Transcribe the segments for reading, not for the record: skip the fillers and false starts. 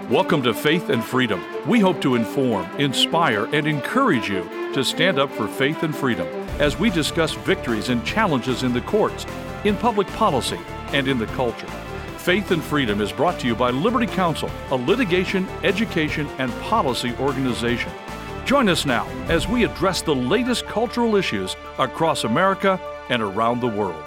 Welcome to Faith and Freedom. We hope to inform, inspire, and encourage you to stand up for faith and freedom as we discuss victories and challenges in the courts, in public policy, and in the culture. Faith and Freedom is brought to you by Liberty Counsel, a litigation, education, and policy organization. Join us now as we address the latest cultural issues across America and around the world.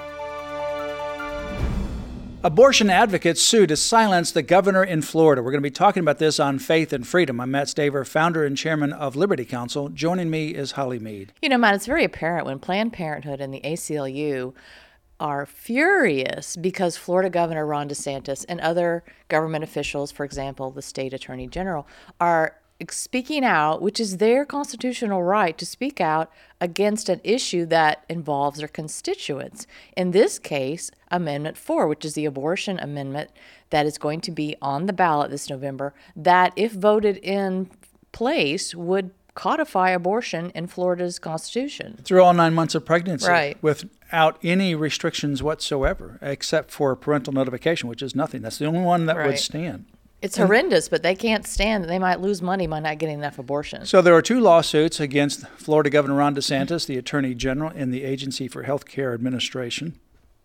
Abortion advocates sue to silence the governor in Florida. We're going to be talking about this on Faith and Freedom. I'm Matt Staver, founder and chairman of Liberty Counsel. Joining me is Holly Mead. You know, Matt, it's very apparent when Planned Parenthood and the ACLU are furious because Florida Governor Ron DeSantis and other government officials, for example, the state attorney general, are speaking out, which is their constitutional right to speak out against an issue that involves their constituents. In this case, Amendment 4, which is the abortion amendment that is going to be on the ballot this November, that if voted in place would codify abortion in Florida's constitution. Through all 9 months of pregnancy, right, without any restrictions whatsoever, except for parental notification, which is nothing. That's the only one that would stand. It's horrendous, but they can't stand it. They might lose money by not getting enough abortions. So there are two lawsuits against Florida Governor Ron DeSantis, the Attorney General, and the Agency for Healthcare Administration.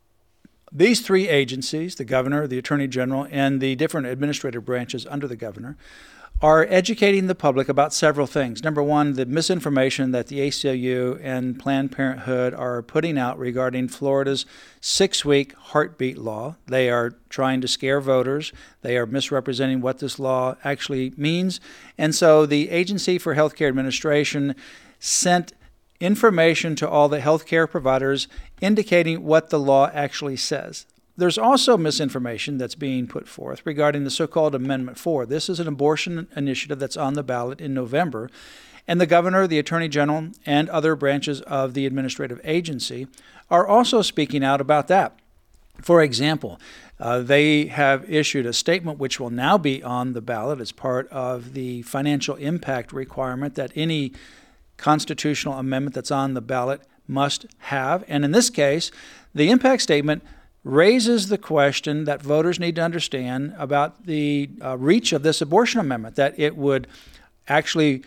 These three agencies, the governor, the Attorney General, and the different administrative branches under the governor, are educating the public about several things. Number one, the misinformation that the ACLU and Planned Parenthood are putting out regarding Florida's 6-week heartbeat law. They are trying to scare voters. They are misrepresenting what this law actually means. And so the Agency for Healthcare Administration sent information to all the healthcare providers indicating what the law actually says. There's also misinformation that's being put forth regarding the so-called Amendment 4. This is an abortion initiative that's on the ballot in November, and the governor, the attorney general, and other branches of the administrative agency are also speaking out about that. For example, they have issued a statement which will now be on the ballot as part of the financial impact requirement that any constitutional amendment that's on the ballot must have. And in this case, the impact statement raises the question that voters need to understand about the reach of this abortion amendment, that it would actually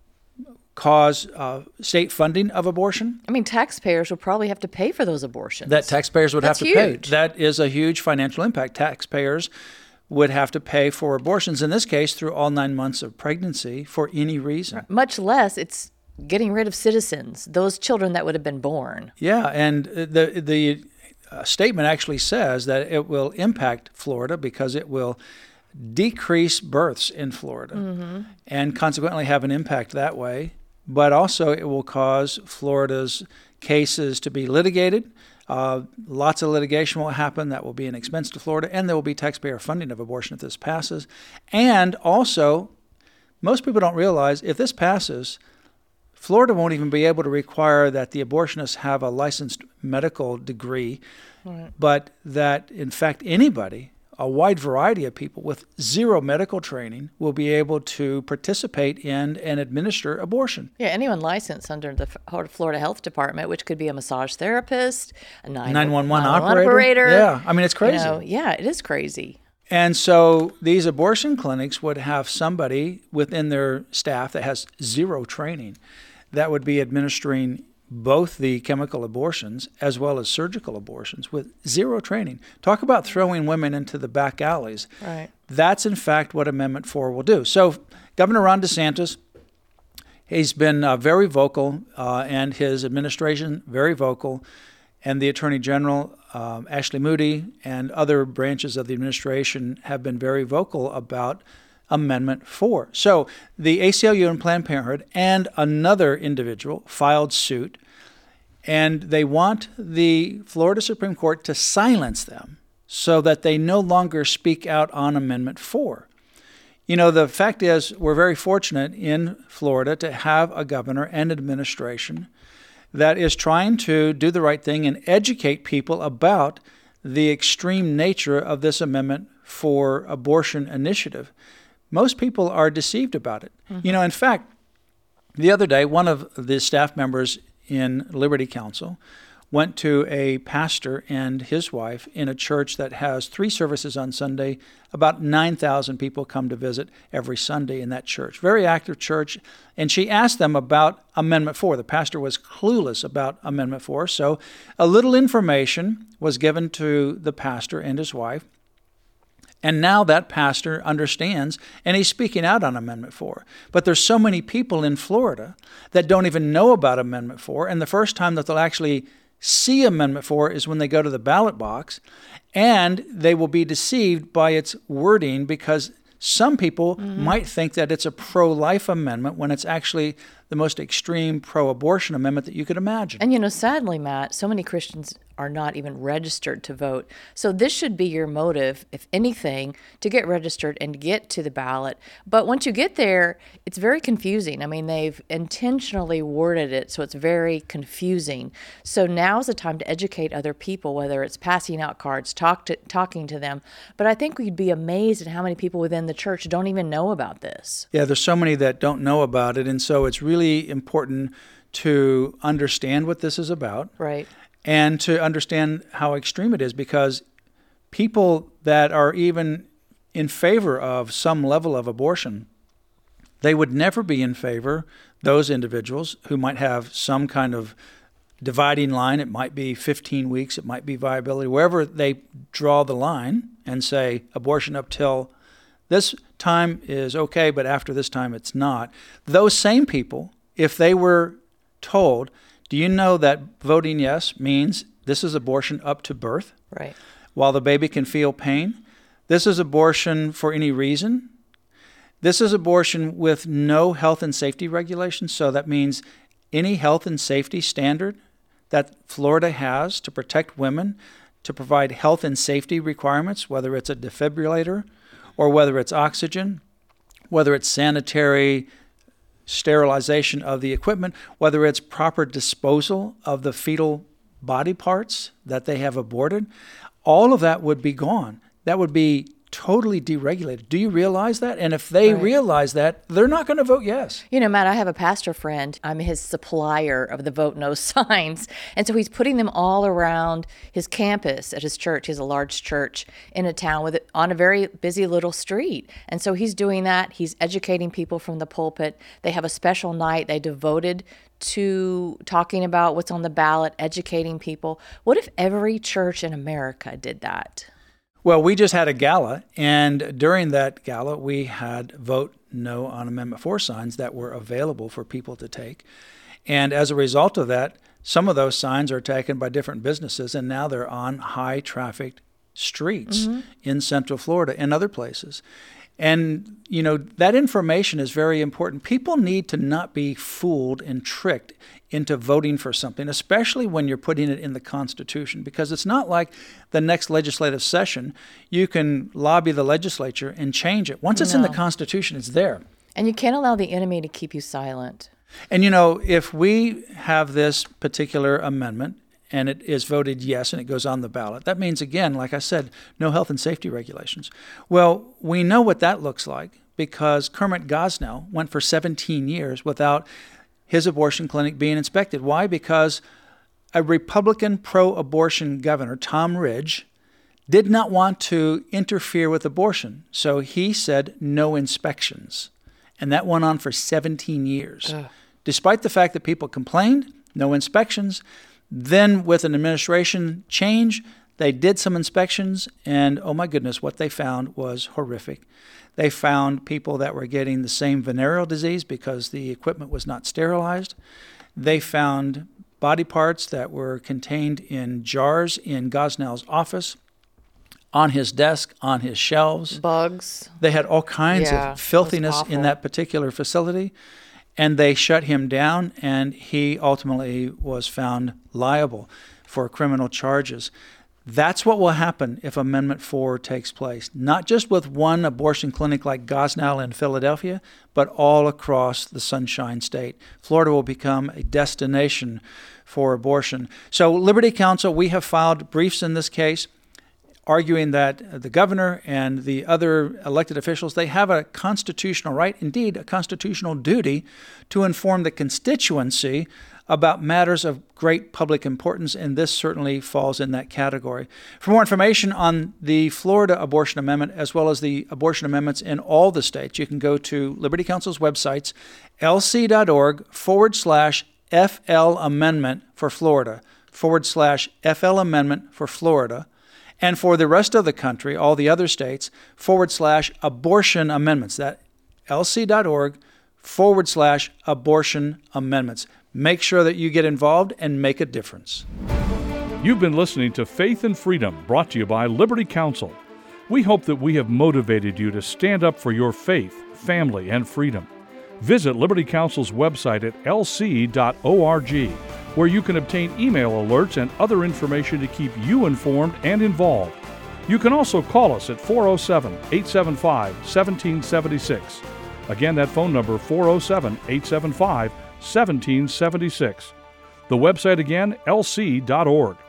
cause state funding of abortion. I mean, taxpayers would probably have to pay for those abortions. That taxpayers would That's have to huge. pay. That is a huge financial impact. Taxpayers would have to pay for abortions, in this case, through all 9 months of pregnancy for any reason. Much less it's getting rid of citizens, those children that would have been born. Yeah, and the statement actually says that it will impact Florida because it will decrease births in Florida and consequently have an impact that way. But also it will cause Florida's cases to be litigated. Lots of litigation will happen. That will be an expense to Florida, and there will be taxpayer funding of abortion if this passes. And also, most people don't realize if this passes, Florida won't even be able to require that the abortionists have a licensed medical degree, but that, in fact, anybody, a wide variety of people with zero medical training will be able to participate in and administer abortion. Yeah, anyone licensed under the Florida Health Department, which could be a massage therapist, a 911 operator. Yeah, I mean, it's crazy. Yeah, it is crazy. And so these abortion clinics would have somebody within their staff that has zero training that would be administering both the chemical abortions as well as surgical abortions with zero training. Talk about throwing women into the back alleys. Right. That's, in fact, what Amendment 4 will do. So Governor Ron DeSantis, he's been very vocal, and his administration very vocal, and the Attorney General, Ashley Moody, and other branches of the administration have been very vocal about Amendment 4. So the ACLU and Planned Parenthood and another individual filed suit, and they want the Florida Supreme Court to silence them so that they no longer speak out on Amendment 4. You know, the fact is we're very fortunate in Florida to have a governor and administration that is trying to do the right thing and educate people about the extreme nature of this Amendment 4 abortion initiative. Most people are deceived about it. You know, in fact, the other day, one of the staff members in Liberty Counsel went to a pastor and his wife in a church that has 3 services on Sunday. About 9,000 people come to visit every Sunday in that church. Very active church. And she asked them about Amendment 4. The pastor was clueless about Amendment 4. So a little information was given to the pastor and his wife. And now that pastor understands, and he's speaking out on Amendment 4. But there's so many people in Florida that don't even know about Amendment 4, and the first time that they'll actually see Amendment 4 is when they go to the ballot box, and they will be deceived by its wording because some people might think that it's a pro-life amendment when it's actually the most extreme pro-abortion amendment that you could imagine. And sadly, Matt, so many Christians are not even registered to vote. So this should be your motive, if anything, to get registered and get to the ballot. But once you get there, it's very confusing. I mean, they've intentionally worded it so it's very confusing. So now's the time to educate other people, whether it's passing out cards, talking to them. But I think we'd be amazed at how many people within the church don't even know about this. Yeah, there's so many that don't know about it, and so it's really important to understand what this is about. Right. And to understand how extreme it is, because people that are even in favor of some level of abortion, they would never be in favor, those individuals who might have some kind of dividing line. It might be 15 weeks, it might be viability, wherever they draw the line and say abortion up till this time is okay, but after this time it's not. Those same people, if they were told, do you know that voting yes means this is abortion up to birth? Right. While the baby can feel pain. This is abortion for any reason. This is abortion with no health and safety regulations. So that means any health and safety standard that Florida has to protect women, to provide health and safety requirements, whether it's a defibrillator or whether it's oxygen, whether it's sanitary sterilization of the equipment, whether it's proper disposal of the fetal body parts that they have aborted, all of that would be gone. That would be totally deregulated. Do you realize that? And if they realize that, they're not going to vote yes. Matt, I have a pastor friend. I'm his supplier of the Vote No signs. And so he's putting them all around his campus at his church. He has a large church in a town on a very busy little street. And so he's doing that. He's educating people from the pulpit. They have a special night they devoted to talking about what's on the ballot, educating people. What if every church in America did that? Well, we just had a gala, and during that gala, we had Vote No on Amendment 4 signs that were available for people to take. And as a result of that, some of those signs are taken by different businesses, and now they're on high-trafficked streets in Central Florida and other places. And, that information is very important. People need to not be fooled and tricked into voting for something, especially when you're putting it in the Constitution, because it's not like the next legislative session, you can lobby the legislature and change it. Once it's in the Constitution, it's there. And you can't allow the enemy to keep you silent. And, if we have this particular amendment, and it is voted yes, and it goes on the ballot, that means, again, like I said, no health and safety regulations. Well, we know what that looks like because Kermit Gosnell went for 17 years without his abortion clinic being inspected. Why? Because a Republican pro-abortion governor, Tom Ridge, did not want to interfere with abortion. So he said no inspections. And that went on for 17 years. Despite the fact that people complained, no inspections. Then with an administration change, they did some inspections, and oh my goodness, what they found was horrific. They found people that were getting the same venereal disease because the equipment was not sterilized. They found body parts that were contained in jars in Gosnell's office, on his desk, on his shelves. Bugs. They had all kinds of filthiness in that particular facility. And they shut him down, and he ultimately was found liable for criminal charges. That's what will happen if Amendment 4 takes place, not just with one abortion clinic like Gosnell in Philadelphia, but all across the Sunshine State. Florida will become a destination for abortion. So Liberty Counsel, we have filed briefs in this case, arguing that the governor and the other elected officials, they have a constitutional right, indeed a constitutional duty, to inform the constituency about matters of great public importance, and this certainly falls in that category. For more information on the Florida Abortion Amendment, as well as the abortion amendments in all the states, you can go to Liberty Counsel's websites, lc.org/FL Amendment for Florida, /FL Amendment for Florida, and for the rest of the country, all the other states, /abortion amendments. That lc.org/abortion amendments. Make sure that you get involved and make a difference. You've been listening to Faith and Freedom, brought to you by Liberty Counsel. We hope that we have motivated you to stand up for your faith, family, and freedom. Visit Liberty Counsel's website at lc.org, where you can obtain email alerts and other information to keep you informed and involved. You can also call us at 407-875-1776. Again, that phone number, 407-875-1776. The website again, lc.org.